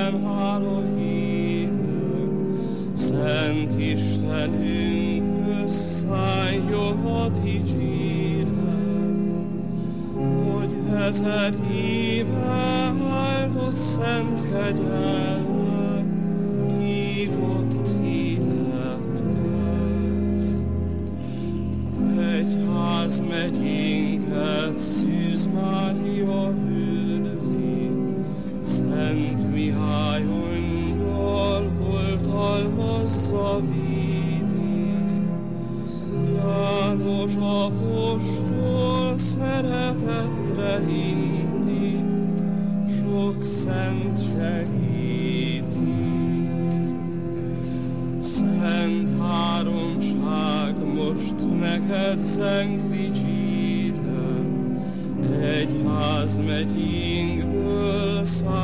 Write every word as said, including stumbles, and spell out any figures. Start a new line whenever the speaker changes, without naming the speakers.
Isten hálóhívők, Szent Istenünk, összeálljon a dicséret, hogy ezer éve áldott szent kegyelme hívott életre. Egyházmegyénket Szűz Mária őrzi, Szent Mihály angyal oltalmazza, védi. János apostol szeretetre inti, sok szent segíti. Szent háromság, most neked zeng dicséret, egyházmegyénkből száll